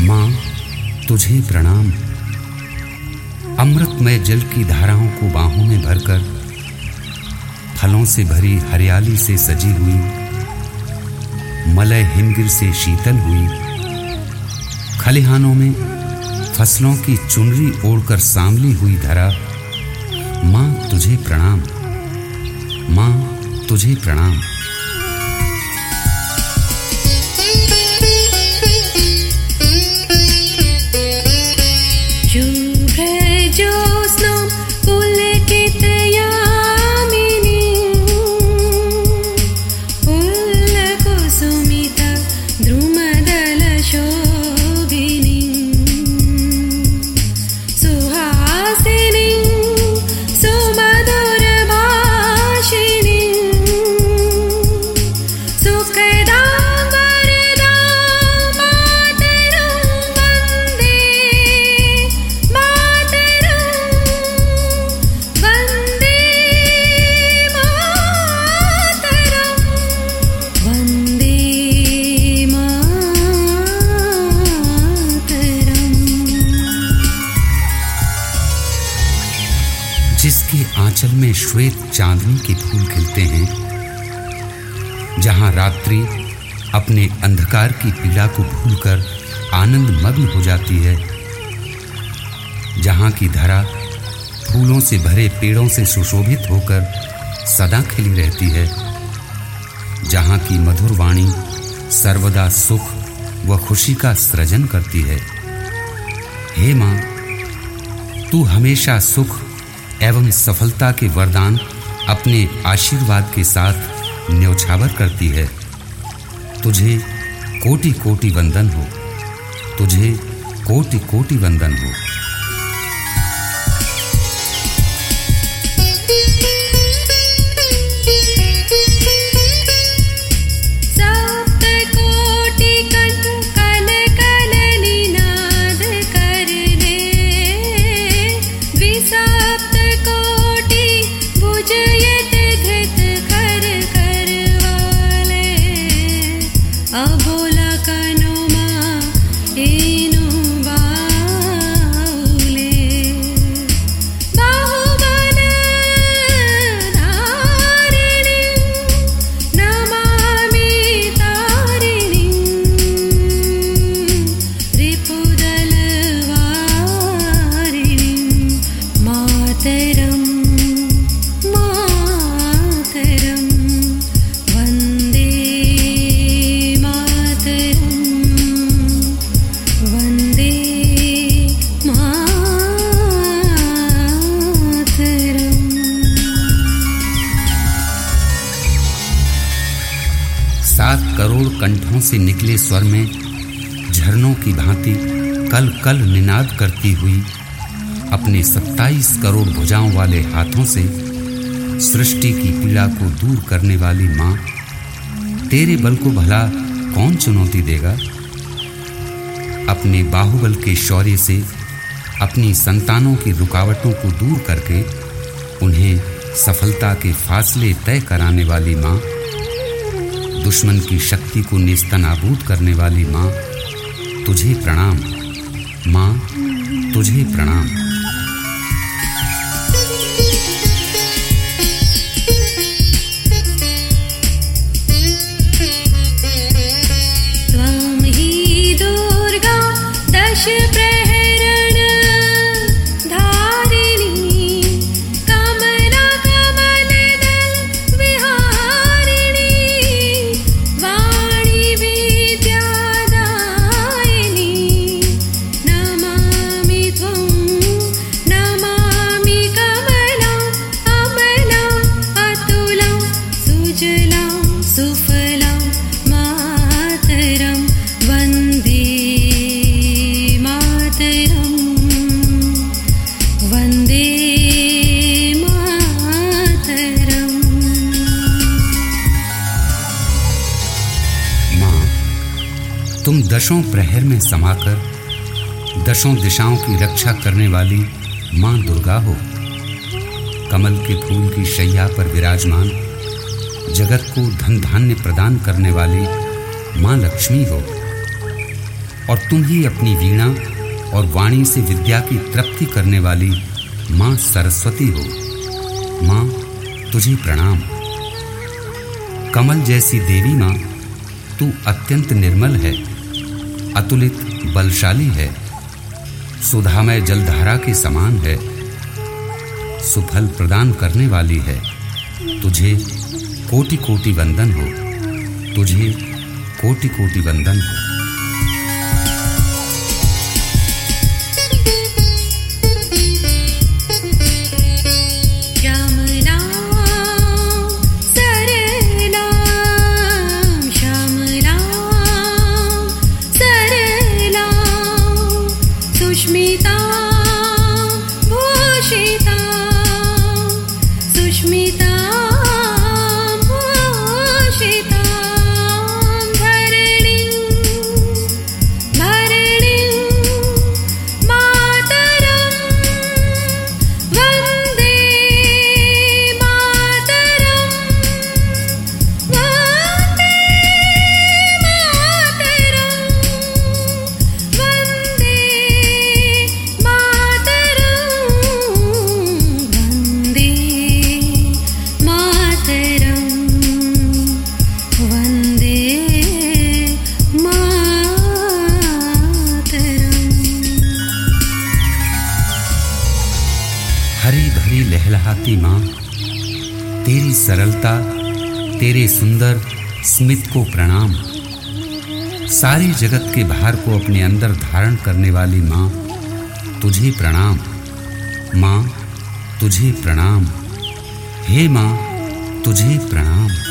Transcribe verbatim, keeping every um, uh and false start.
माँ तुझे प्रणाम। अमृतमय जल की धाराओं को बाहों में भरकर, फलों से भरी हरियाली से सजी हुई, मलय हिमगिर से शीतल हुई, खलिहानों में फसलों की चुनरी ओढ़कर सांवली हुई धरा, माँ तुझे प्रणाम, माँ तुझे प्रणाम। जिसके आंचल में श्वेत चांदनी के फूल खिलते हैं, जहां रात्रि अपने अंधकार की पीड़ा को भूलकर आनंद मग्न हो जाती है, जहां की धरा फूलों से भरे पेड़ों से सुशोभित होकर सदा खिली रहती है, जहां की मधुर वाणी सर्वदा सुख व खुशी का सृजन करती है। हे मां, तू हमेशा सुख एवं सफलता के वरदान अपने आशीर्वाद के साथ न्यौछावर करती है। तुझे कोटि कोटि वंदन हो, तुझे कोटि कोटि वंदन हो। सात करोड़ कंठों से निकले स्वर में झरनों की भांति कल कल निनाद करती हुई, अपने सत्ताईस करोड़ भुजाओं वाले हाथों से सृष्टि की पीड़ा को दूर करने वाली माँ, तेरे बल को भला कौन चुनौती देगा? अपने बाहुबल के शौर्य से अपनी संतानों की रुकावटों को दूर करके उन्हें सफलता के फासले तय कराने वाली माँ, दुश्मन की शक्ति को नेस्तनाबूद करने वाली माँ, तुझे प्रणाम, माँ तुझे प्रणाम। त्वं हि दुर्गा दश प्रहरण धारिणी, कमला कमल दल विहारिणी, वाणी विद्यादायिनी, नमामि त्वं, नमामि कमलां अमलां अतुलां सुजलां सुफलां मातरं वन्दे मातरं, वन्दे मातरं। माँ, तुम दशों प्रहर में समाकर दशों दिशाओं की रक्षा करने वाली माँ दुर्गा हो। कमल के फूल की शैया पर विराजमान जगत को धन धान्य प्रदान करने वाली माँ लक्ष्मी हो। और तुम ही अपनी वीणा और वाणी से विद्या की तृप्ति करने वाली मां सरस्वती हो। मां, तुझे प्रणाम। कमल जैसी देवी मां, तू अत्यंत निर्मल है, अतुलित बलशाली है, सुधामय जलधारा के समान है, सुफल प्रदान करने वाली है। तुझे कोटि कोटि वंदन हो, तुझे कोटि कोटि वंदन हो। सुष्मिता भूषिता सुष्मिता भूषिता धरणी धरणी मातरं वन्दे मातरं वन्दे मातरं वन्दे हरी भरी लहलहाती मां, तेरी सरलता, तेरे सुंदर स्मित को प्रणाम। सारी जगत के भार को अपने अंदर धारण करने वाली मां, तुझे प्रणाम। मां, तुझे प्रणाम। हे मां, तुझे प्रणाम।